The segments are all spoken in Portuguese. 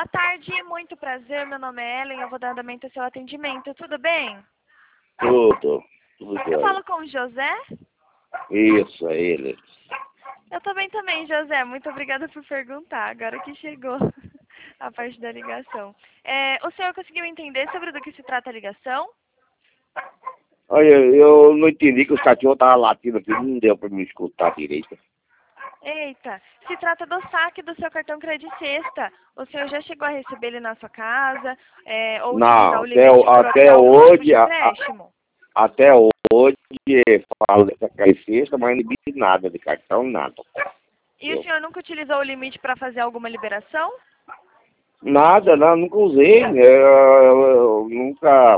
Boa tarde, muito prazer. Meu nome é Ellen, eu vou dar andamento ao seu atendimento. Tudo bem? Tudo Eu jóia. falo com o José? Isso, é ele. Eu tô bem também, José. Muito obrigada por perguntar. Agora que chegou a parte da ligação. O senhor conseguiu entender sobre do que se trata a ligação? Olha, eu não entendi que o cachorro tava latindo aqui, não deu pra me escutar direito. Eita, se trata do saque do seu cartão Credit Sexta. O senhor já chegou a receber ele na sua casa? Ou utilizar Não, o limite por até optar algum tipo de hoje, empréstimo? até hoje falo dessa cesta, mas não vi nada de cartão, nada. E o senhor nunca utilizou o limite para fazer alguma liberação? Nada, não, nunca usei. Eu nunca,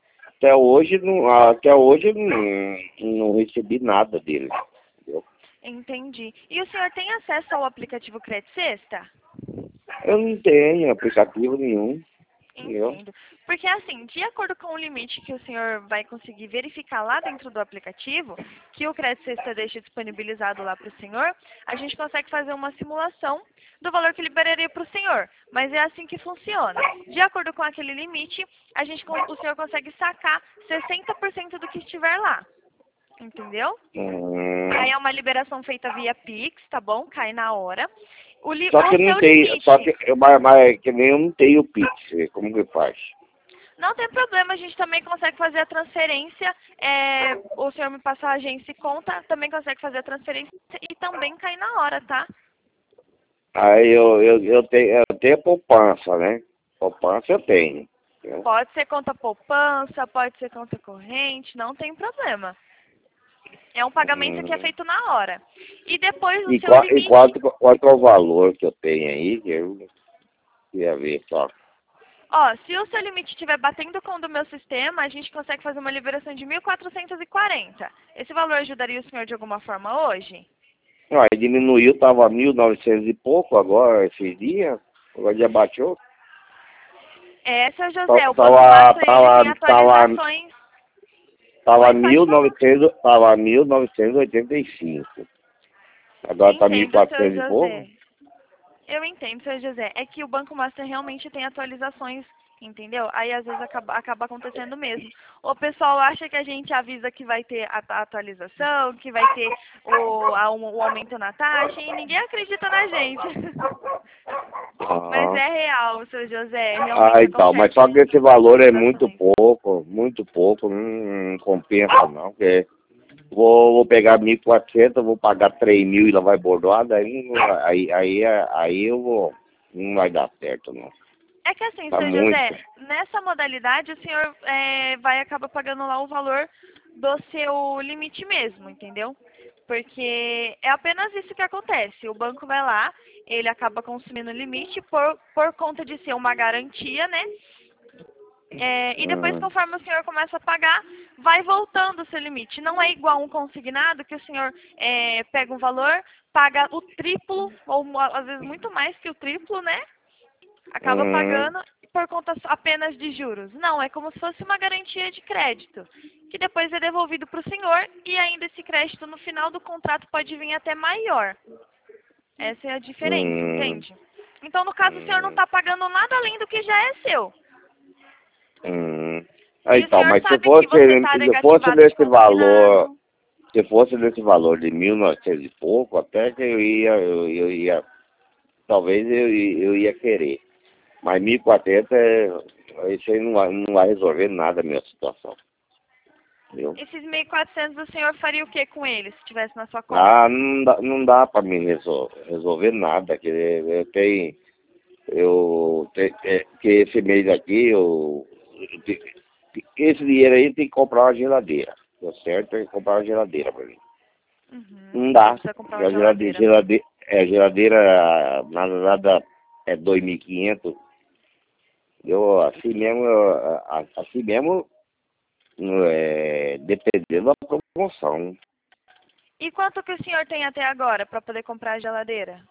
até hoje não recebi nada dele. Entendeu? Entendi. E o senhor tem acesso ao aplicativo Credit Sexta? Eu não tenho aplicativo nenhum. Entendeu? Entendo. Porque assim, de acordo com o limite que o senhor vai conseguir verificar lá dentro do aplicativo, que o Credit Sexta deixa disponibilizado lá para o senhor, a gente consegue fazer uma simulação do valor que liberaria para o senhor. Mas é assim que funciona. De acordo com aquele limite, o senhor consegue sacar 60% do que estiver lá. Entendeu? Aí é uma liberação feita via Pix, tá bom? Cai na hora. Só que O eu não seu tenho, limite. mas que nem eu não tenho Pix, como que faz? Não tem problema, a gente também consegue fazer a transferência. O senhor me passa a agência e conta, também consegue fazer a transferência e também cai na hora, tá? Aí eu tenho poupança, né? Poupança eu tenho. Entendeu? Pode ser conta poupança, pode ser conta corrente, não tem problema. É um pagamento que é Hum. feito na hora. E depois o E, seu e limite. quanto é o valor que eu tenho aí, que eu queria ver só. Ó, se o seu limite estiver batendo com o do meu sistema, a gente consegue fazer uma liberação de 1.440. Esse valor ajudaria o senhor de alguma forma hoje? Não, aí diminuiu, tava 1.900 e pouco agora, esses dias, agora já baixou. Seu José, o Banco Tava, Master, ele tem tava, tava, atualizações. tava Oi, pode falar. 1.900, tava 1.985. Agora tá mil e Entendo, seu quatrocentos e pouco. José. Eu entendo, seu José. É que o Banco Master realmente tem atualizações, entendeu? Aí às vezes acaba acontecendo mesmo. O pessoal acha que a gente avisa que vai ter a atualização, que vai ter o aumento na taxa, e ninguém acredita na gente. Mas Ah. é real, seu José. Realmente Então, mas acontece só da que gente esse ter valor é muito atualizações. pouco, não compensa não, porque vou pegar 1.400, vou pagar 3.000 e lá vai bordoada, aí eu vou, não vai dar certo não. É que assim, Tá seu muito. José, nessa modalidade o senhor vai acabar pagando lá o valor do seu limite mesmo, entendeu? Porque é apenas isso que acontece. O banco vai lá, ele acaba consumindo o limite por conta de ser uma garantia, né? E depois, Hum, conforme o senhor começa a pagar, vai voltando o seu limite. Não é igual um consignado que o senhor pega um valor, paga o triplo, ou às vezes muito mais que o triplo, né? Acaba hum, pagando por conta apenas de juros. Não, é como se fosse uma garantia de crédito, que depois é devolvido para o senhor e ainda esse crédito no final do contrato pode vir até maior. Essa é a diferença, hum, entende? Então, no caso, o senhor não hum, está pagando nada além do que já é seu. hum. E o Então, senhor mas sabe que você está se fosse negativado de desse valor, consignado. se fosse desse valor de 1.900 e pouco, até que eu ia talvez eu ia querer. Mas 1.400, isso aí não vai resolver nada a minha situação. Entendeu? Esses 1.400 o senhor faria o que com eles, se estivesse na sua Ah, conta? não dá para mim resolver nada. Que esse mês aqui, esse dinheiro aí tem que comprar uma geladeira. Deu certo? Tem que comprar uma geladeira para mim. Uhum, Não você dá. precisa comprar E uma a geladeira. geladeira, nada é 2.500. Eu, assim mesmo, dependendo da promoção. E quanto que o senhor tem até agora para poder comprar a geladeira?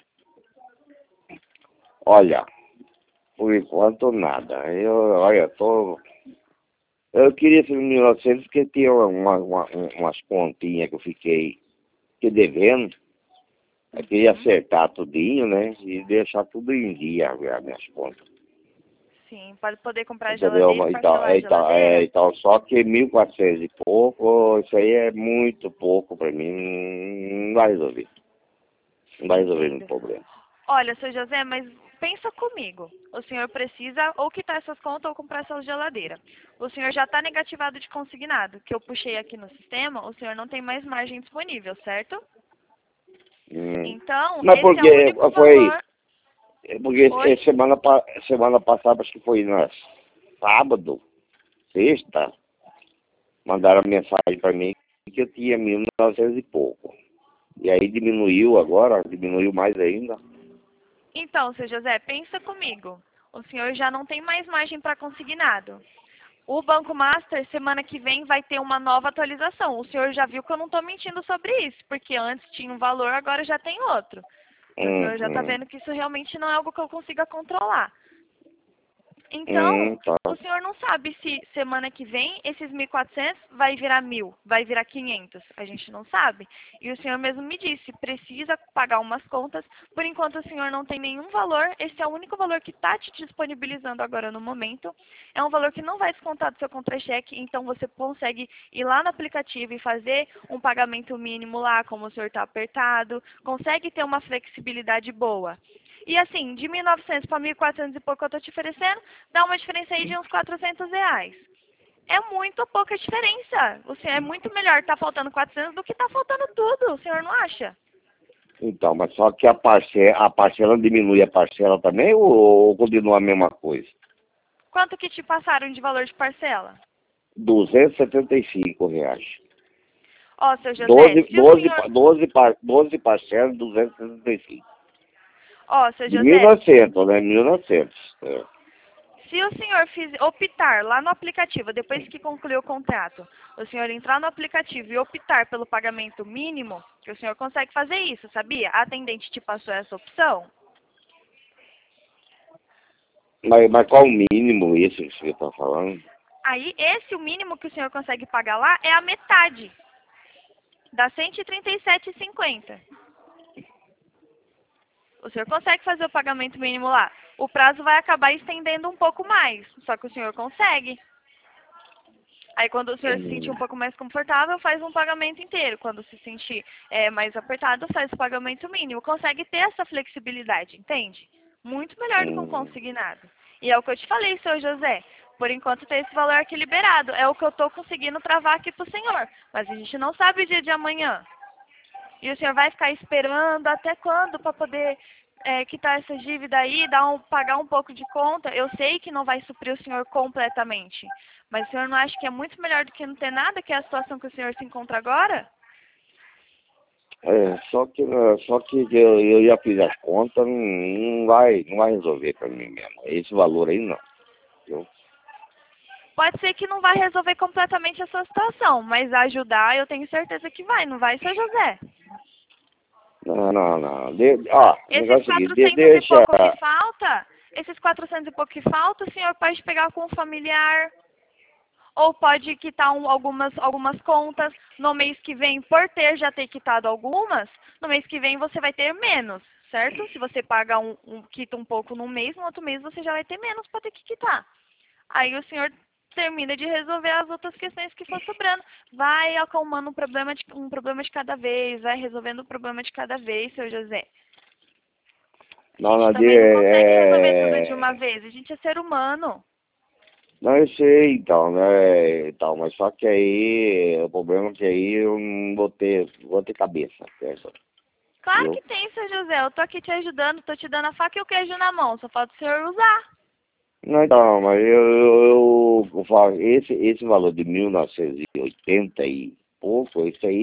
Olha, por enquanto nada. Olha, eu queria ser 1.900 porque tinha umas pontinhas que eu fiquei devendo. Eu queria Uhum. acertar tudinho, né? E deixar tudo em dia, as minhas contas. Sim, para poder comprar Entendeu? geladeira e parcelar a geladeira. Então, só que 1.400 e pouco, isso aí é muito pouco para mim, não vai resolver. Não vai resolver meu Entendo. problema. Olha, seu José, mas pensa comigo. O senhor precisa ou quitar essas contas ou comprar essa geladeira. O senhor já está negativado de consignado, que eu puxei aqui no sistema, o senhor não tem mais margem disponível, certo? Então, Mas esse é o porque único foi, valor. porque Oi? semana passada, acho que foi na sábado, sexta, mandaram mensagem para mim que eu tinha 1.900 e pouco. E aí diminuiu agora, diminuiu mais ainda. Então, seu José, pensa comigo. O senhor já não tem mais margem para consignado. O Banco Master, semana que vem, vai ter uma nova atualização. O senhor já viu que eu não estou mentindo sobre isso, porque antes tinha um valor, agora já tem outro. O senhor já está vendo que isso realmente não é algo que eu consiga controlar. Então, Tá. o senhor não sabe se semana que vem esses 1.400 vai virar 1.000, vai virar 500. A gente não sabe. E o senhor mesmo me disse, precisa pagar umas contas. Por enquanto o senhor não tem nenhum valor. Esse é o único valor que está te disponibilizando agora no momento. É um valor que não vai descontar do seu contra-cheque. Então você consegue ir lá no aplicativo e fazer um pagamento mínimo lá, como o senhor está apertado. Consegue ter uma flexibilidade boa. E assim, de 1.900 para 1.400 e pouco que eu estou te oferecendo, dá uma diferença aí de uns R$ 400. É muito pouca diferença. É muito melhor estar faltando 400 do que estar faltando tudo. O senhor não acha? Então, mas só que a parcela diminui a parcela também ou continua a mesma coisa? Quanto que te passaram de valor de parcela? R$ 275. Ó, seu José, se o senhor... 12 parcelas, 275. Ó, seu De José, 1.900, né? 1.900. É. se o senhor optar lá no aplicativo, depois que concluir o contrato, o senhor entrar no aplicativo e optar pelo pagamento mínimo, que o senhor consegue fazer isso, sabia? A atendente te passou essa opção. Mas qual o mínimo isso que você está falando? Aí, o mínimo que o senhor consegue pagar lá é a metade. Dá R$ 137,50. O senhor consegue fazer o pagamento mínimo lá. O prazo vai acabar estendendo um pouco mais, só que o senhor consegue. Aí, quando o senhor se sentir um pouco mais confortável, faz um pagamento inteiro. Quando se sentir mais apertado, faz o pagamento mínimo. Consegue ter essa flexibilidade, entende? Muito melhor do que um consignado. E é o que eu te falei, seu José. Por enquanto tem esse valor aqui liberado. É o que eu estou conseguindo travar aqui para o senhor. Mas a gente não sabe o dia de amanhã. E o senhor vai ficar esperando até quando para poder quitar essa dívida aí, pagar um pouco de conta? Eu sei que não vai suprir o senhor completamente. Mas o senhor não acha que é muito melhor do que não ter nada, que é a situação que o senhor se encontra agora? Só que eu já fiz as contas, não vai resolver para mim mesmo. Esse valor aí não. Viu? Pode ser que não vai resolver completamente a sua situação, mas ajudar eu tenho certeza que vai, não vai, seu José? Não. O negócio é Esses o seguinte, 400 e deixa. pouco que falta, o senhor pode pegar com um familiar, ou pode quitar algumas contas. No mês que vem, por já ter quitado algumas, no mês que vem você vai ter menos, certo? Se você paga quita um pouco num mês, no outro mês você já vai ter menos para ter que quitar. Aí o senhor termina de resolver as outras questões que for sobrando. Vai acalmando um problema de cada vez, vai resolvendo um problema de cada vez, seu José. A Não, gente também não consegue resolver tudo de uma vez, a gente é ser humano. não, eu sei, então, né? Então, mas só que aí, o problema é que aí eu não vou ter cabeça, certo? Claro Viu? que tem, seu José. Eu tô aqui te ajudando, tô te dando a faca e o queijo na mão. Só falta o senhor usar. Não, então, mas eu falo, esse valor de 1.980 e pouco,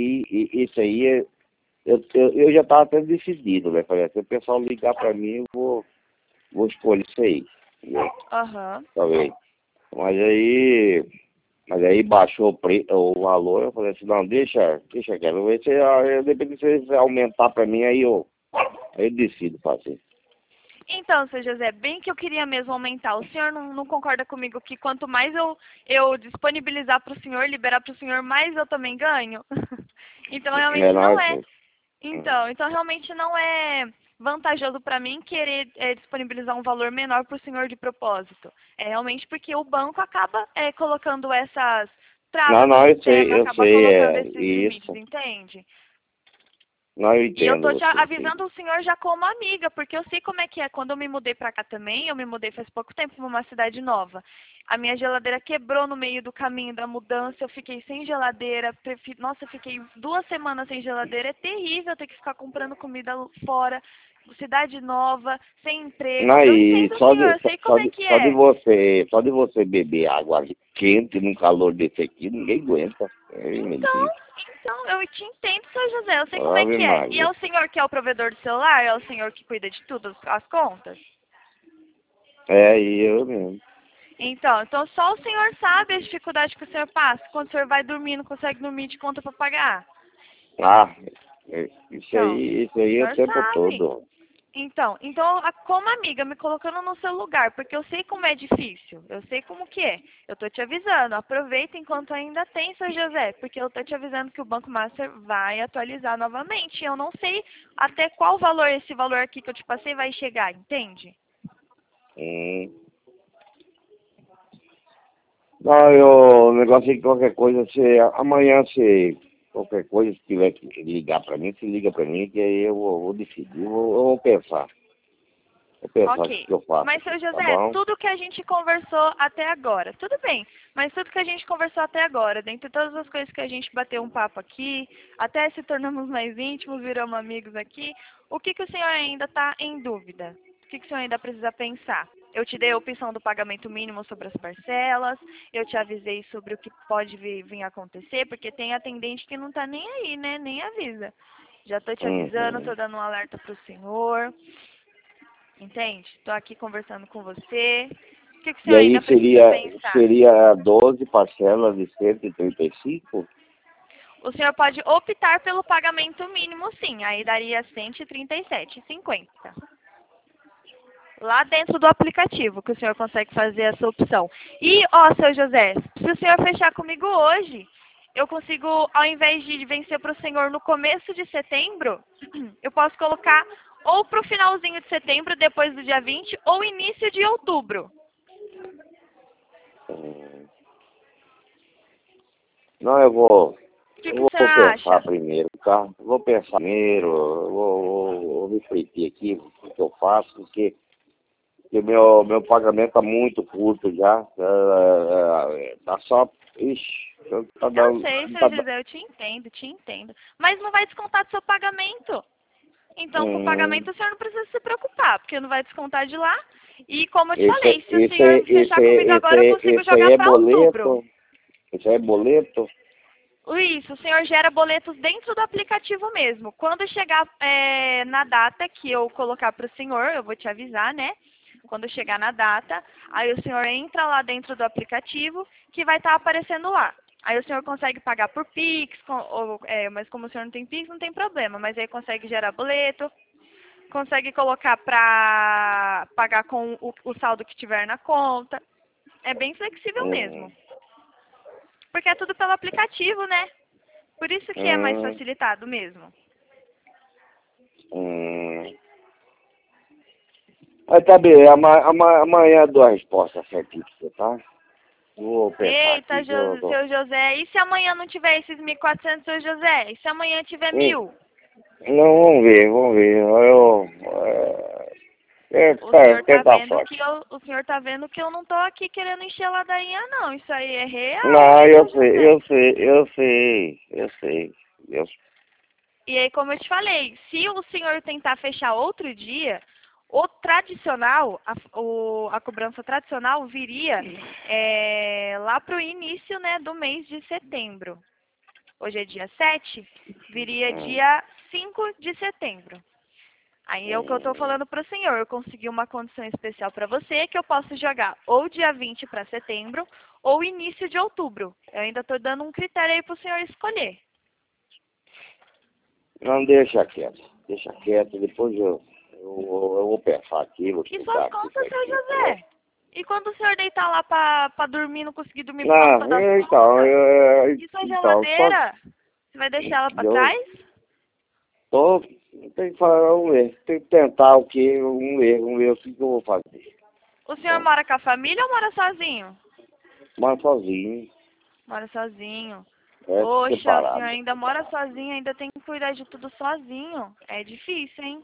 eu já estava até decidido, né? Falei, se o pessoal ligar para mim, eu vou escolher isso aí, entendeu? Aham. Tá vendo? Mas aí baixou o valor, eu falei assim, não, deixa quieto, depende se você aumentar para mim, aí eu decido fazer. Então, seu José, bem que eu queria mesmo aumentar. O senhor não concorda comigo que quanto mais eu disponibilizar para o senhor, liberar para o senhor, mais eu também ganho? Então, realmente não é. Então realmente não é vantajoso para mim querer disponibilizar um valor menor para o senhor de propósito. É realmente porque o banco acaba colocando essas travas no Eu sei, sistema, acaba colocando esses limites, isso. entende? Não, eu E eu entendo tô te você, sim. avisando o senhor já como amiga, porque eu sei como é que é. Quando eu me mudei pra cá também, eu me mudei faz pouco tempo pra uma cidade nova. A minha geladeira quebrou no meio do caminho da mudança, eu fiquei sem geladeira. Nossa, eu fiquei 2 semanas sem geladeira. É terrível ter que ficar comprando comida fora, cidade nova, sem emprego. Não, Eu e entendo o senhor, eu sei como é que é. só de você beber água quente num calor desse aqui, ninguém aguenta. Então, então, eu te entendo, seu José, eu sei como é Ave que é. E é Maria. o senhor que é o provedor do celular? É o senhor que cuida de tudo, as contas? E eu mesmo. Então só o senhor sabe a dificuldade que o senhor passa quando o senhor vai dormir, não consegue dormir de conta para pagar. Ah, Então, isso o aí é o senhor tempo sabe. todo. Então, como amiga, me colocando no seu lugar, porque eu sei como é difícil, eu sei como que é. Eu tô te avisando, aproveita enquanto ainda tem, seu José, porque eu tô te avisando que o Banco Master vai atualizar novamente. Eu não sei até qual valor esse valor aqui que eu te passei vai chegar, entende? Hum. Não, o negócio é que qualquer coisa, amanhã qualquer coisa, se tiver que ligar pra mim, se liga pra mim, que aí eu vou decidir, eu vou pensar. Vou pensar o Ok. que eu faço Mas, aqui, seu tá José, bom? tudo que a gente conversou até agora, tudo bem, mas tudo que a gente conversou até agora, dentre todas as coisas que a gente bateu um papo aqui, até se tornamos mais íntimos, viramos amigos aqui, o que o senhor ainda está em dúvida? O que o senhor ainda precisa pensar? Eu te dei a opção do pagamento mínimo sobre as parcelas, eu te avisei sobre o que pode vir a acontecer, porque tem atendente que não está nem aí, né? Nem avisa. Já estou te avisando, Uhum. estou dando um alerta para o senhor. Entende? Estou aqui conversando com você. O que o E senhor aí ainda precisa pensar? seria 12 parcelas de 135? O senhor pode optar pelo pagamento mínimo, sim. Aí daria 137,50. Lá dentro do aplicativo que o senhor consegue fazer essa opção. E, seu José, se o senhor fechar comigo hoje, eu consigo, ao invés de vencer para o senhor no começo de setembro, eu posso colocar ou para o finalzinho de setembro, depois do dia 20, ou início de outubro. Hum. Não, eu vou, O que eu o senhor vou pensar acha? primeiro, tá? Vou pensar primeiro, vou refletir aqui o que eu faço, porque meu pagamento tá muito curto já. Tá só. Ixi, tá Eu dando. sei, Tá, seu José, eu te entendo, te entendo. Mas não vai descontar do seu pagamento. Então, com o hum, pagamento, o senhor não precisa se preocupar, porque não vai descontar de lá. E como eu te esse, falei, se o esse, senhor fechar comigo agora, eu consigo esse aí jogar é para outubro. boleto? Esse aí é boleto? Isso, o senhor gera boletos dentro do aplicativo mesmo. Quando chegar na data que eu colocar para o senhor, eu vou te avisar, né? Quando chegar na data, aí o senhor entra lá dentro do aplicativo que vai estar aparecendo lá. Aí o senhor consegue pagar por Pix, mas como o senhor não tem Pix, não tem problema. Mas aí consegue gerar boleto, consegue colocar para pagar com o saldo que tiver na conta. É bem flexível Hum, mesmo. Porque é tudo pelo aplicativo, né? Por isso que é mais hum, facilitado mesmo. hum. Mas tá bem, amanhã eu dou a resposta certinha pra você, tá? Vou pensar Eita, aqui que eu tô. seu José, e se amanhã não tiver esses 1.400, seu José? E se amanhã tiver 1.000? Não, vamos ver, vamos ver. Tentar a sorte. O senhor tá vendo que eu não tô aqui querendo encher a ladainha, não. Isso aí é real, Não, hein, seu eu sei, José? eu sei, eu sei, eu sei. Eu, E aí, como eu te falei, se o senhor tentar fechar outro dia, o tradicional, a cobrança tradicional viria lá para o início, né, do mês de setembro. Hoje é dia 7, viria hum, dia 5 de setembro. Aí é o que eu estou hum. falando para o senhor. Eu consegui uma condição especial para você que eu posso jogar ou dia 20 para setembro ou início de outubro. Eu ainda estou dando um critério aí para o senhor escolher. Não, deixa quieto, depois eu vou pensar aqui, vou E suas estudar aqui contas, seu certinho. Tá bom? José? E quando o senhor deitar lá para dormir, não conseguir dormir por conta Não, das então, contas? E sua só geladeira? Você vai deixar ela para eu trás? tô. Tem que falar, vamos ver. Tem que tentar o quê? Vamos ver o que eu vou fazer. O senhor mora com a família ou mora sozinho? Moro sozinho, Mora sozinho. Poxa, o senhor separado. ainda mora sozinho, ainda tem que cuidar de tudo sozinho. É difícil, hein?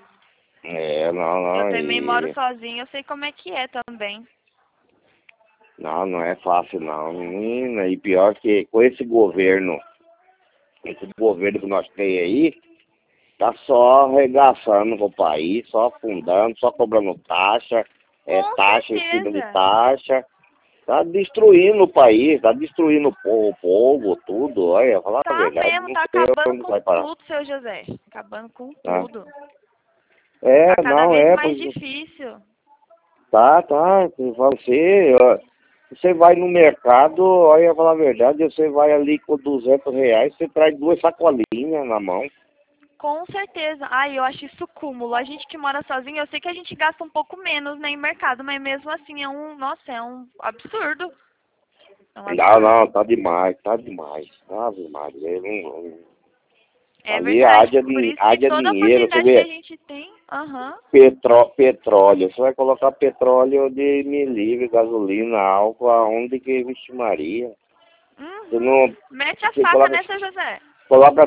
Eu Não, também moro sozinho, eu sei como é que é também. não é fácil não, menina, e pior que com esse governo que nós temos aí, tá só arregaçando com o país, só afundando, só cobrando taxa, Com taxa em cima de certeza. taxa, tá destruindo o país, tá destruindo o povo, tudo, olha, falar a Tá verdade, mesmo, não tá sei acabando onde com vai parar. tudo, seu José. Acabando com Tá? tudo. Tá cada Não vez é, mais pois difícil. tá, você vai no mercado, olha, falar a verdade, você vai ali com R$ 200, você traz 2 sacolinhas na mão. Com certeza. Ai, eu acho isso cúmulo. A gente que mora sozinho, eu sei que a gente gasta um pouco menos, né, em mercado, mas mesmo assim nossa, é um absurdo. É um absurdo. Tá demais, tá demais. Ave Maria, É ali verdade. Por isso que haja toda a dinheiro, você facilidade que a vê, gente tem, aham. petróleo, você vai colocar petróleo de me livre, gasolina, álcool, aonde que, vixe Maria. Você Uhum. não, Mete a você faca, né, seu José? coloca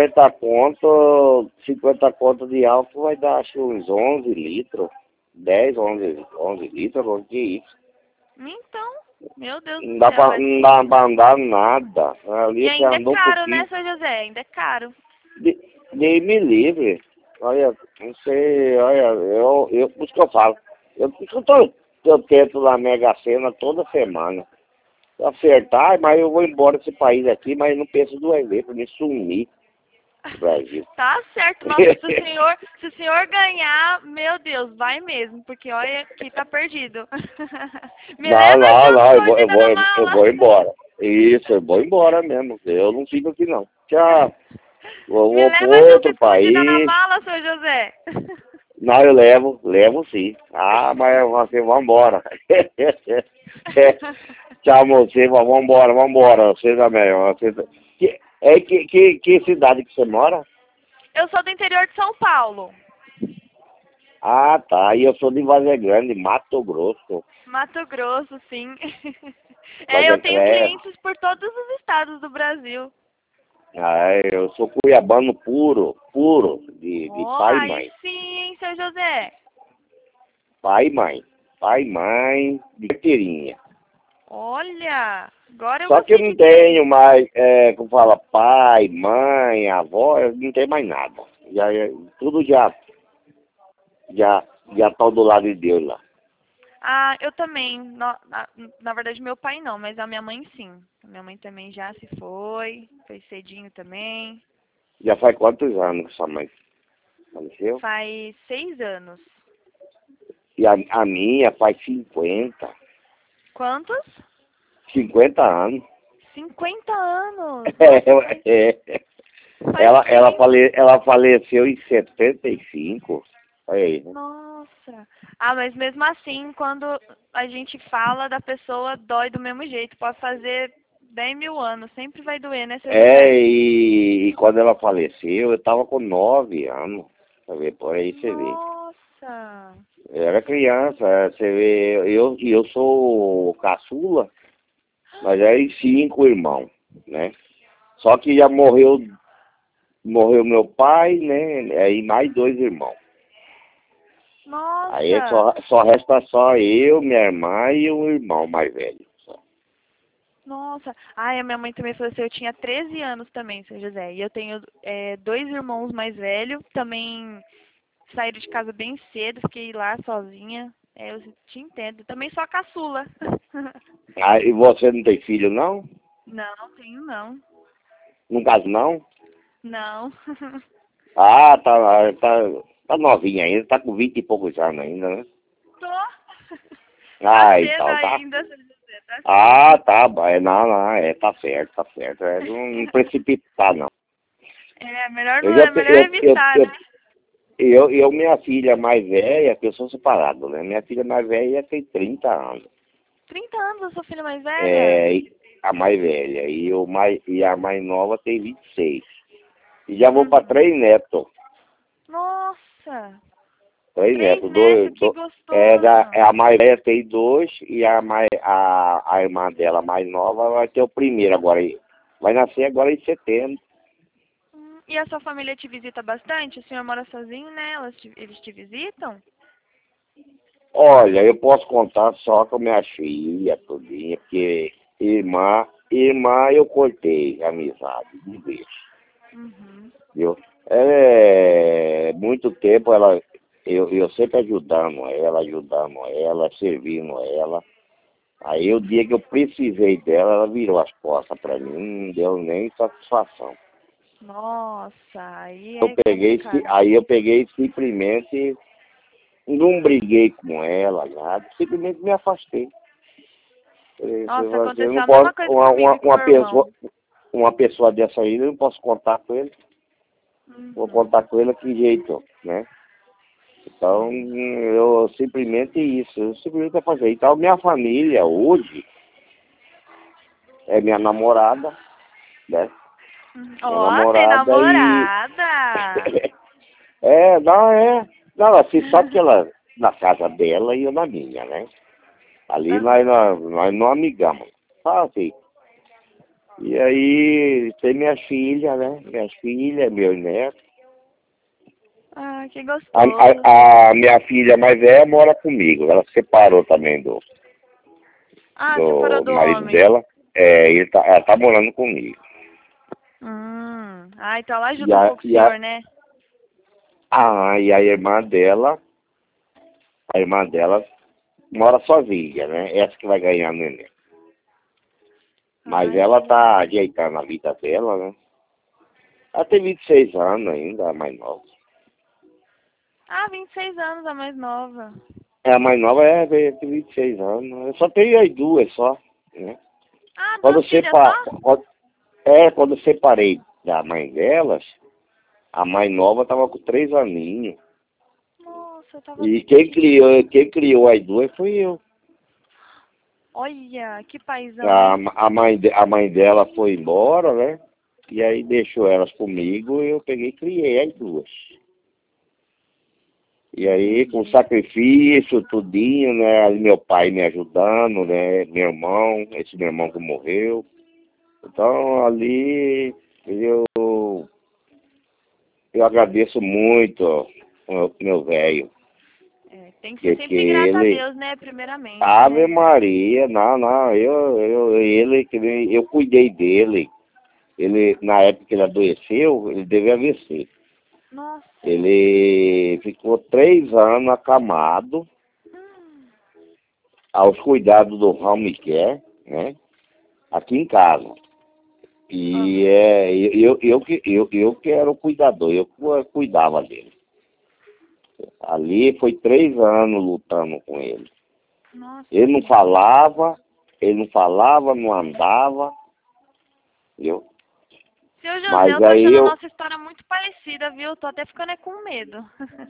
50 conto de álcool, vai dar acho uns 11 litros, 10 11 litros, bom, que isso. Então, meu Deus do Não dá céu. não dá pra andar nada. E Ali você ainda é andou um caro, né, pouquinho. seu José? Ainda é caro. De me livre. Olha, não sei, olha, por isso que eu falo. Por isso que eu tento na Mega Sena toda semana. Se acertar, mas eu vou embora desse país aqui, mas não penso duas vezes pra me sumir do Brasil. Tá certo. Nossa, se o senhor ganhar, meu Deus, vai mesmo, porque olha que tá perdido. Me leva junto escondida na Eu mala. vou embora. Isso, eu vou embora mesmo. Eu não fico aqui não. Tchau. Me Vou pro leva junto outro escondida na país. mala, seu José. Não, eu levo sim. Ah, mas você, vambora. Tchau, você, vambora. Você também. Que cidade que você mora? Eu sou do interior de São Paulo, Ah, tá. E eu sou de Vargem Grande, Mato Grosso. Mato Grosso, sim. É, eu Vargem tenho Grande. clientes por todos os estados do Brasil. Ah, eu sou cuiabano puro, de Oh, pai e aí mãe. sim, hein, seu José. Pai e mãe. Pai e mãe, de carteirinha. Olha, agora eu Só que eu gostei não de ver. tenho mais, como fala, pai, mãe, avó, eu não tenho mais nada. Tudo já tá do lado de Deus lá. Ah, eu também. Na verdade, meu pai não, mas a minha mãe sim. A minha mãe também já se foi cedinho também. Já faz quantos anos que sua mãe faleceu? Faz 6 anos. E a minha faz Quantos? 50 anos. 50 anos! Nossa, É, é. faz tempo. Ela faleceu em 75. Olha aí, né? Nossa. Ah, mas mesmo assim, quando a gente fala da pessoa, dói do mesmo jeito. Pode fazer 10 mil anos, sempre vai doer, né, seu José? E quando ela faleceu, eu tava com 9 anos. Pra ver, por aí você vê. Nossa. Eu era criança, você vê, eu sou caçula, mas aí 5 irmãos, né? Só que já morreu meu pai, né? Aí mais 2 irmãos. Aí Nossa. só resta só eu, minha irmã e um irmão mais velho. Só. Nossa. Ai, a minha mãe também faleceu. Eu tinha 13 anos também, seu José. E eu tenho 2 irmãos mais velhos. Também saíram de casa bem cedo. Fiquei lá sozinha. É, eu te entendo. Também sou a caçula. Ah, e você não tem filho, não? Não, não tenho não. No caso, não? Não. Ah, tá novinha ainda, tá com 20 e poucos anos ainda, né? Tô. Tá Ah, cedo então, tá. ainda, seu José. Tá Ah, cedo. tá, tá certo, tá certo. É, não precipitar, não. É, melhor Eu não já, é, te- melhor evitar, né? minha filha mais velha, que eu sou separado, né? Minha filha mais velha tem 30 anos. 30 anos, a sua filha mais velha? É, a mais velha. E a mais nova tem 26. E já vou para Uhum. 3 netos. Três 3 netos. netos, que A gostoso. mais velha tem 2 e a irmã dela mais nova vai ter o primeiro agora. Vai nascer agora em setembro. E a sua família te visita bastante? O senhor mora sozinho, né? Eles te visitam? Olha, eu posso contar só com minha filha, tudinho, porque irmã eu cortei a amizade de vez, Uhum. viu? Muito tempo eu sempre ajudando ela, servindo ela. Aí o dia que eu precisei dela, ela virou as costas para mim, não deu nem satisfação. Nossa, aí é complicado. Aí eu peguei simplesmente, não briguei com ela, nada, simplesmente me afastei. Nossa, Eu aconteceu não a mesma posso, coisa comigo e com meu irmão. uma pessoa dessa aí, eu não posso contar com ele. Vou Uhum. contar com ele que jeito, né? Então, Sim. eu simplesmente isso, eu simplesmente fazer. Então, minha família hoje é minha namorada, né? Minha Ó, tem namorada e namorada. não, assim, só que ela na casa dela e eu na minha, né? Ali Aham. nós não amigamos. Só assim. E aí tem minhas filhas, né? Minhas filhas, meus netos. Ah, que gostoso. A minha filha mais velha mora comigo. Ela se separou também Ah, separou do do marido homem. dela. Ela tá morando comigo. Ah, então ela E ajuda um a, pouco o e a, senhor, né? e a irmã dela mora sozinha, né? Essa que vai ganhar neném. Mas Ai, ela que tá legal. ajeitando a vida dela, né? Ela tem 26 anos ainda, a mais nova. Ah, 26 anos, a mais nova. A mais nova tem 26 anos. Eu só tenho as duas só, né? Ah, Quando duas eu, filhas só? sepa, quando eu separei da mãe delas, a mais nova tava com 3 aninhos. Nossa, eu tava E pequenininha. quem criou as duas foi eu. Olha, que paizão, hein? A mãe dela foi embora, né? E aí deixou elas comigo e eu peguei e criei as duas. E aí, com Entendi. sacrifício, tudinho, né? Aí meu pai me ajudando, né? Esse meu irmão que morreu. Então, ali, eu agradeço muito o meu velho. É, tem que ser Que sempre grato a ele, Deus, né? Primeiramente, Ave né? Maria, não, eu cuidei dele. Ele, na época que ele adoeceu, ele teve AVC. Nossa. Ele ficou 3 anos acamado, Hum, aos cuidados do home care, né? Aqui em casa. E aham. eu que era o cuidador, eu cuidava dele. Ali foi 3 anos lutando com ele. Nossa, Ele não que dor. falava, não andava, viu? Seu José, Mas eu tô aí achando a eu. nossa história muito parecida, viu? Tô até ficando com medo.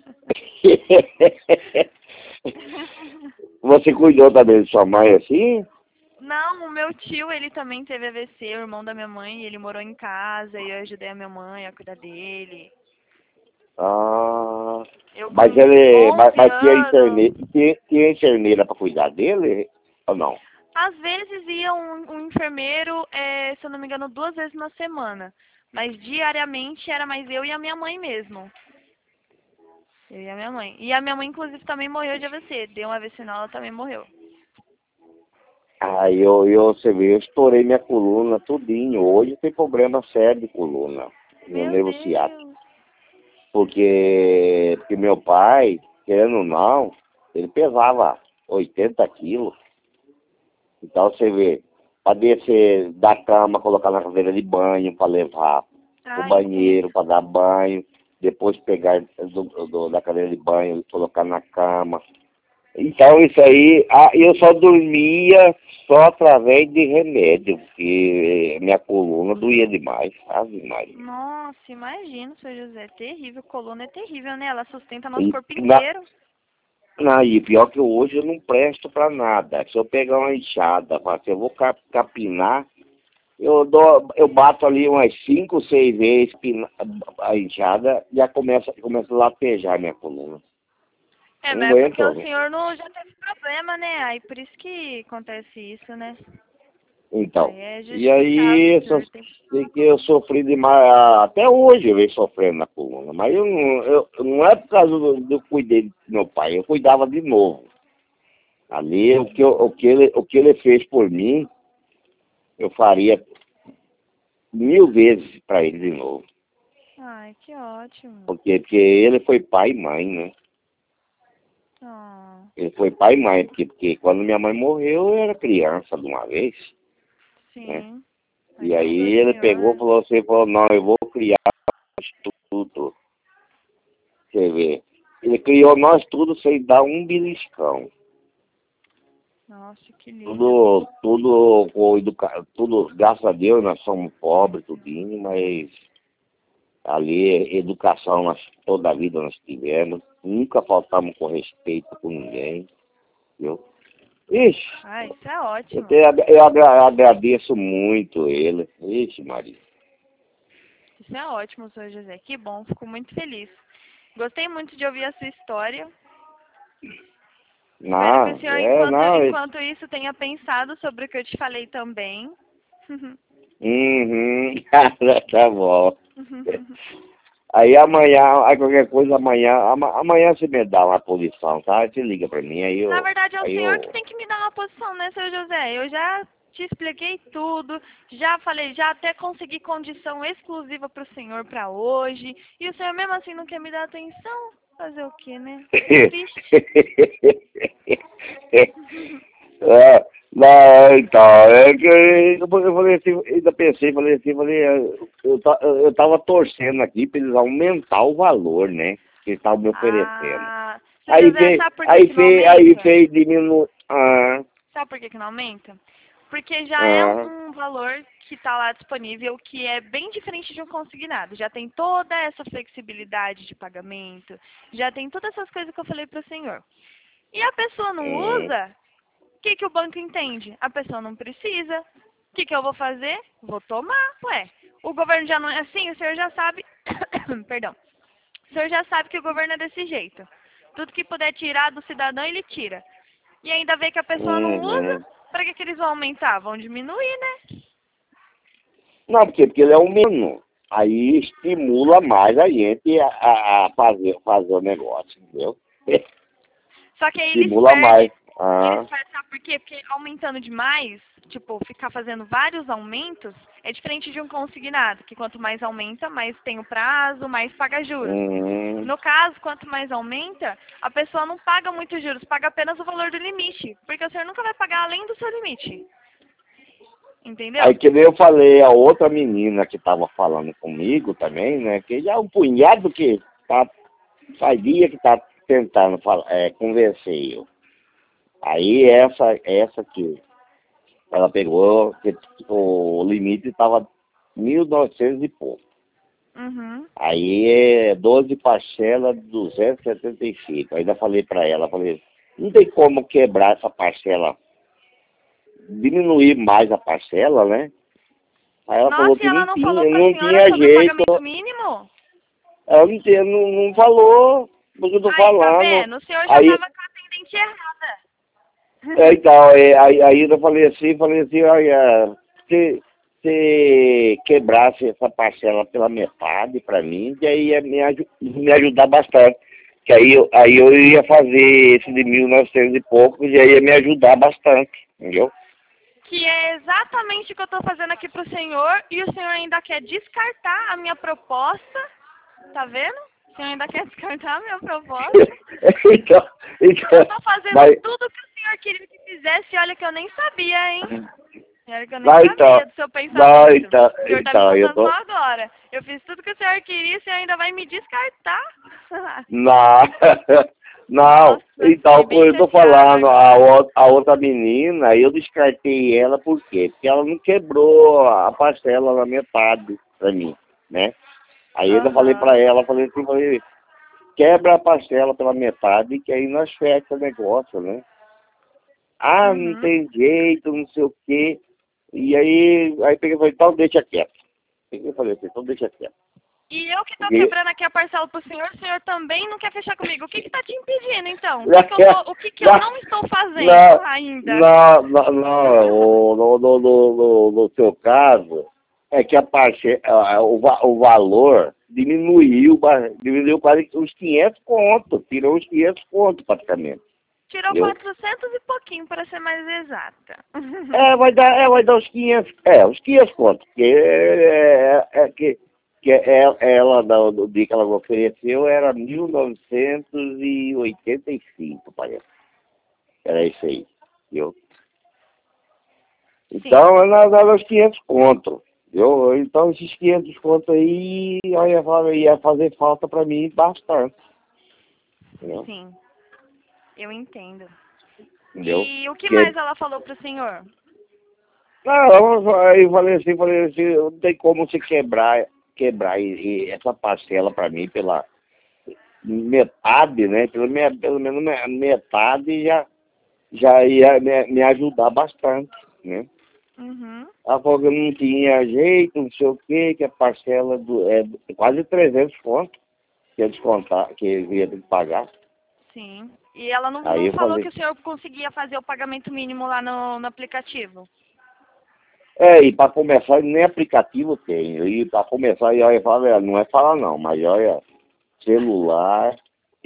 Você cuidou também de sua mãe assim? Não, o meu tio, ele também teve AVC, o irmão da minha mãe, e ele morou em casa e eu ajudei a minha mãe a cuidar dele. Ah, Eu mas com ele. 11 anos. Tinha enfermeira para cuidar dele? Ou não? Às vezes ia um enfermeiro, se eu não me engano, 2 vezes na semana. Mas diariamente era mais eu e a minha mãe mesmo. Eu e a minha mãe. E a minha mãe, inclusive, também morreu de AVC. Deu um AVC nela, ela também morreu. Aí você vê, eu estourei minha coluna tudinho. Hoje tem problema sério de coluna, no Meu nervo ciático. Deus. Porque meu pai, querendo ou não, ele pesava 80 quilos. Então você vê, para descer da cama, colocar na cadeira de banho, para levar o Ah, banheiro, entendo. para dar banho, depois pegar da cadeira de banho e colocar na cama. Então isso aí, eu só dormia só através de remédio, porque minha coluna doía demais, sabe, Maria? Nossa, imagina, seu José. Terrível. Coluna é terrível, né? Ela sustenta nosso E, corpo inteiro. e pior que hoje eu não presto para nada. Se eu pegar uma enxada, falar assim, eu vou capinar, eu bato ali umas 5, 6 vezes a enxada, já começa a latejar minha coluna. É, Não mas é porque aguento, o né? senhor não já teve problema, né? Aí por isso que acontece isso, né? Então, Aí é e justificável, o aí senhor tem... sei que eu sofri demais, até hoje eu venho sofrendo na coluna, mas não é por causa do cuidei do meu pai, eu cuidava de novo. Ali, o que ele fez por mim, eu faria 1000 vezes para ele de novo. Ai, que ótimo. Porque ele foi pai e mãe, né? Ah, Ele foi pai e mãe, porque quando minha mãe morreu, eu era criança de uma vez, né? sim. Aí E aí cuidou do ele pegou e senhor. falou assim, falou, não, eu vou criar tudo. Você vê. Ele criou nós tudo sem dar um beliscão. Nossa, que lindo. Tudo, tudo, graças a Deus, nós somos pobres, tudinho, mas ali, educação nós, toda a vida nós tivemos. Nunca faltamos com respeito com ninguém, viu? Ixi, Ah, isso é ótimo. agradeço muito ele. Ixi, Maria. Isso é ótimo, senhor José. Que bom, fico muito feliz. Gostei muito de ouvir a sua história. Espero que o Não, senhor, não. enquanto isso, tenha pensado sobre o que eu te falei também. Uhum, tá bom. Aí amanhã, aí qualquer coisa, amanhã você me dá uma posição, tá? Você liga pra mim, Na verdade, é o aí senhor que eu... tem que me dar uma posição, né, seu José? Eu já te expliquei tudo, já falei, já até consegui condição exclusiva para o senhor para hoje. E o senhor mesmo assim não quer me dar atenção? Fazer o quê, né? Triste. É, não, então, é que eu falei assim, ainda pensei, eu tava torcendo aqui pra eles aumentar o valor, né? Que eles estavam me oferecendo. Ah, seu José, sabe por que que não aumenta? Fez diminuir. Sabe por que que não aumenta? Porque já é um valor que está lá disponível que é bem diferente de um consignado. Já tem toda essa flexibilidade de pagamento, já tem todas essas coisas que eu falei para o senhor. E a pessoa não usa, o que que o banco entende? A pessoa não precisa. O que que eu vou fazer? Vou tomar, ué. O governo já não é assim, o senhor já sabe. Perdão. O senhor já sabe que o governo é desse jeito. Tudo que puder tirar do cidadão, ele tira. E ainda vê que a pessoa não usa, para que eles vão aumentar? Vão diminuir, né? Não, porque ele é um menino. Aí estimula mais a gente a fazer o negócio, entendeu? Só que aí eles Estimula perdem. mais. Eles perdem, sabe por quê? Porque aumentando demais, tipo, ficar fazendo vários aumentos, é diferente de um consignado, que quanto mais aumenta, mais tem o prazo, mais paga juros. No caso, quanto mais aumenta, a pessoa não paga muito juros, paga apenas o valor do limite, porque o senhor nunca vai pagar além do seu limite. Entendeu? Aí que nem eu falei, a outra menina que estava falando comigo também, né? Que já é um punhado que tá, faz dia que tá tentando convencer eu. Aí essa que ela pegou, que o limite estava 1.900 e pouco. Uhum. Aí 12 parcelas, 275. Ainda falei para ela, falei, não tem como quebrar essa parcela, diminuir mais a parcela, né? Aí ela falou Nossa, e que ela não não falou tinha, com a não senhora tinha sobre o jeito. pagamento mínimo? Ela não falou do que eu tô Aí, tá falando. vendo? O senhor já Aí, tava com a atendente errada. então, aí eu falei assim, olha, se quebrasse essa parcela pela metade para mim, que aí ia me ajudar bastante. Que aí eu ia fazer esse de 1.900 e pouco, e aí ia me ajudar bastante, entendeu? Que é exatamente o que eu tô fazendo aqui pro senhor, e o senhor ainda quer descartar a minha proposta. Tá vendo? O senhor ainda quer descartar a minha proposta. então, Eu tô fazendo mas, tudo que o senhor queria que fizesse, e olha que eu nem sabia, hein? E olha que eu nem não, sabia do seu não, pensamento. O senhor tá me eu contando só tô, agora. Eu fiz tudo que o senhor queria, e o senhor ainda vai me descartar. não, não, Nossa, então, fiquei bem como eu tô chateada falando, agora. a outra menina, eu descartei ela por quê? Porque ela não quebrou a parcela na metade pra mim, né? Aí eu ainda falei pra Aham. ela, quebra a parcela pela metade, que aí nós fecha o negócio, né? Ah, não Uhum. tem jeito, não sei o quê. E aí peguei e falei, então deixa quieto. Peguei e falei assim, então deixa quieto. E eu que tô Porque... quebrando aqui a parcela pro senhor, o senhor também não quer fechar comigo. O que que tá te impedindo, então? O que que eu não estou fazendo ainda? No seu caso, é que o valor diminuiu quase uns 500 conto, tirou uns 500 conto praticamente. Tirou Entendeu? 400 e pouquinho, para ser mais exata. Vai dar uns 500, uns 500 conto, ela, do dia que ela me ofereceu, era 1985, parece. Era isso aí, viu? Então, ela dava uns 500 conto. Então, esses 500 conto aí ia fazer falta para mim bastante. Entendeu? Sim, eu entendo. Entendeu? E o que mais ela falou pro senhor? Não, aí eu falei assim, não tem como você quebrar essa parcela para mim pela metade, né? Pelo menos metade já ia me ajudar bastante, né? Uhum. Ela falou que não tinha jeito, não sei o quê, que a parcela é quase 300 conto que ia descontar, que eu ia ter que pagar. Sim. E ela não Aí eu falou falei, que o senhor conseguia fazer o pagamento mínimo lá no aplicativo? e para começar, nem aplicativo tem. E para começar, eu falei, não é falar não, mas olha, celular,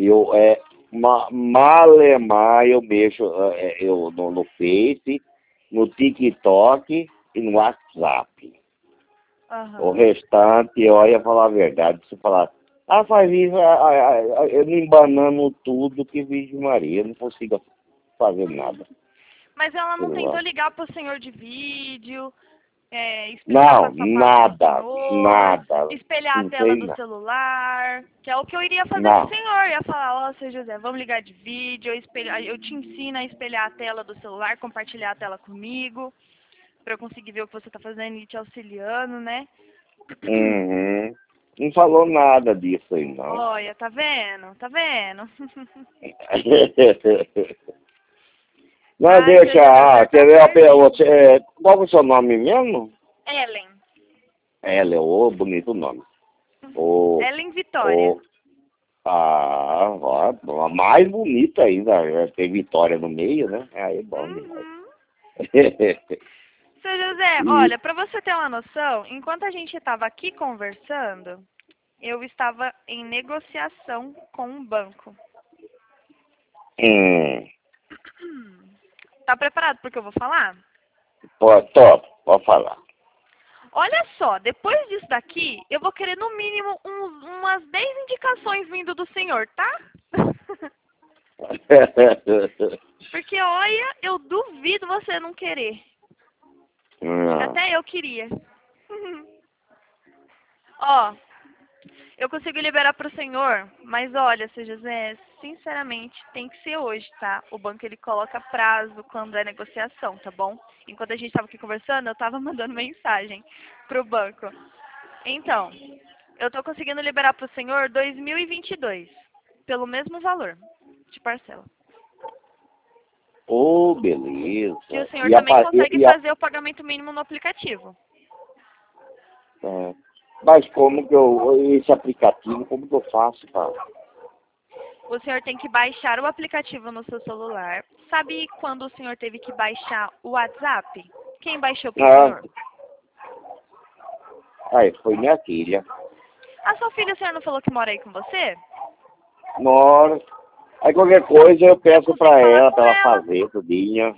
malemar eu mexo no Face, no TikTok e no WhatsApp. O Aham. restante, eu ia falar a verdade, se falar, faz isso, eu me embanando tudo, que Virgem Maria, eu não consigo fazer nada. Mas ela não tentou Celular. ligar pro senhor de vídeo, explicar Não, passo a passo pro senhor, nada, espelhar a não tela tem do nada. celular, que é o que eu iria fazer com o Não. senhor. Ia falar, seu José, vamos ligar de vídeo, eu te ensino a espelhar a tela do celular, compartilhar a tela comigo, pra eu conseguir ver o que você tá fazendo e te auxiliando, né? Uhum. Não falou nada disso aí, não. Olha, tá vendo? Tá vendo? Não, Ai, seu José, quer tá ver servido. qual é o seu nome mesmo? Ellen. Ela, bonito nome. Ô, Ellen Vitória. ô, a mais bonita ainda, tem Vitória no meio, né? Aí é bom demais. Uhum. Seu José, E, olha, para você ter uma noção, enquanto a gente estava aqui conversando, eu estava em negociação com um banco. Tá preparado porque eu vou falar? pode falar. Olha só, depois disso daqui, eu vou querer no mínimo umas 10 indicações vindo do senhor, tá? Porque, olha, eu duvido você não querer. Não. Até eu queria. Ó, eu consigo liberar para o senhor, mas olha, seu José, sinceramente, tem que ser hoje, tá? O banco, ele coloca prazo quando é negociação, tá bom? Enquanto a gente estava aqui conversando, eu estava mandando mensagem pro banco. Então, eu tô conseguindo liberar para o senhor 2022, pelo mesmo valor de parcela. Oh, beleza. Que o senhor também consegue fazer o pagamento mínimo no aplicativo. Mas como que esse aplicativo, como que eu faço, cara? O senhor tem que baixar o aplicativo no seu celular. Sabe quando o senhor teve que baixar o WhatsApp? Quem baixou pro senhor? Foi minha filha. A sua filha, o senhor não falou que mora aí com você? Mora. Aí qualquer coisa eu peço pra ela, com pra ela ela. fazer tudinho,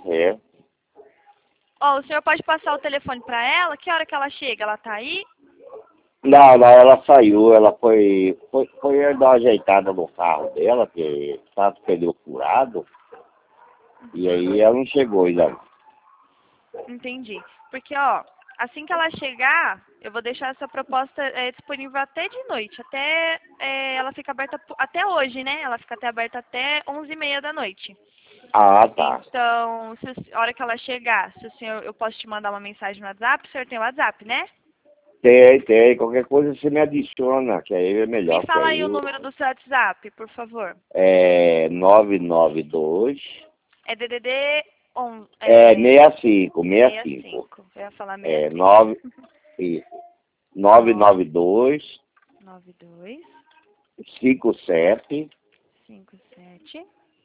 Ó, o senhor pode passar o telefone pra ela? Que hora que ela chega? Ela tá aí? Não, ela saiu, ela foi dar uma ajeitada no carro dela, que tá com o pneu furado, e aí ela não chegou ainda. Entendi. Porque, ó, assim que ela chegar, eu vou deixar essa proposta disponível até de noite. Ela fica aberta até hoje, né? Ela fica aberta até 11h30 da noite. Ah, tá. Então, a hora que ela chegar, se o senhor, eu posso te mandar uma mensagem no WhatsApp? O senhor tem WhatsApp, né? Tem. Qualquer coisa você me adiciona, que aí é Me melhor, que fala aí aí o número do seu WhatsApp, por favor. é 992. É DDD É 65, 65. 65. Eu ia falar 65. É 9, isso. 992 92 57 57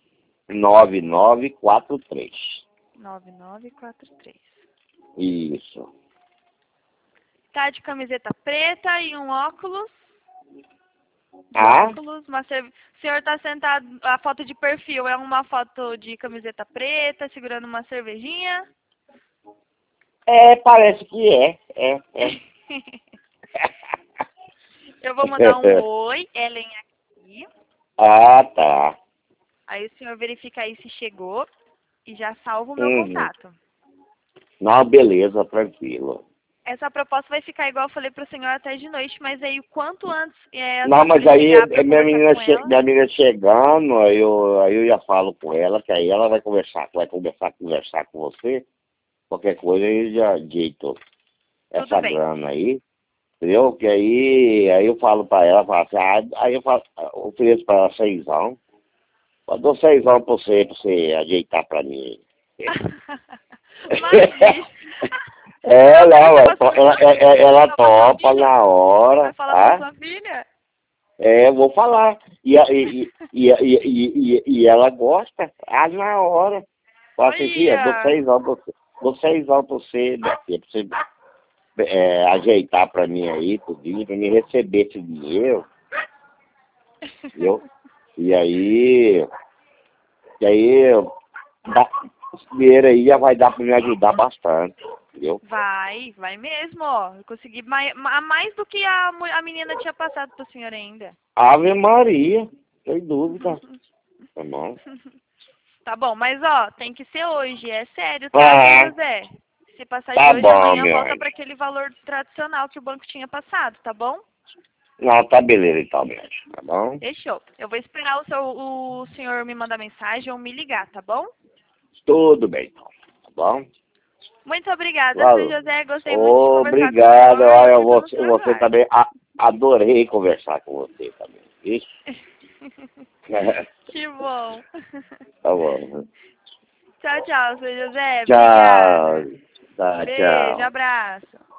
9943. 9943. Isso. Tá de camiseta preta e um óculos. Ah? Óculos, o senhor tá sentado, a foto de perfil é uma foto de camiseta preta, segurando uma cervejinha. É, parece que é. É. Eu vou mandar um oi, Ellen aqui. Ah, tá. Aí o senhor verifica aí se chegou e já salva o meu Uhum. contato. Não, beleza, tranquilo. Essa proposta vai ficar igual eu falei pro senhor até de noite, mas aí o quanto antes Não, mas aí chegar pra minha conversar com ela. minha menina chegando, aí eu já falo com ela, que aí ela vai conversar com você. Qualquer coisa aí já ajeito essa bem. grana aí. Entendeu? Que aí eu falo pra ela, falo assim, aí eu ofereço pra ela 6 anos. Eu dou 6 anos pra você ajeitar pra mim. Imagina. Ela topa na hora. Vai falar pra sua filha? É, eu vou falar. E ela gosta, na hora. Fala assim, filha, dou 6 anos pra você, minha filha, pra você ajeitar pra mim aí, tudinho, pra mim receber esse dinheiro. Entendeu? E aí, esse dinheiro aí já vai dar pra me ajudar bastante, entendeu? Vai mesmo, ó. Eu consegui mais do que a menina tinha passado pro senhor ainda. Ave Maria, sem dúvida. Tá bom? Tá bom, mas ó, tem que ser hoje, é sério, tá, seu José? Se passar de hoje, bom, amanhã volta para aquele valor tradicional que o banco tinha passado, tá bom? Não, tá beleza então, mesmo, tá bom? Fechou. Eu vou esperar o senhor me mandar mensagem ou me ligar, tá bom? Tudo bem, então, tá bom? Muito obrigada, seu Valeu. José. Gostei muito de conversar com o Obrigado, senhor. olha, Eu fico no você aguardo. também, adorei conversar com você também, isso? Que bom. Tá bom. Tchau, tchau, seu José. Tchau. Obrigada. Tá, Beijo, tchau. abraço.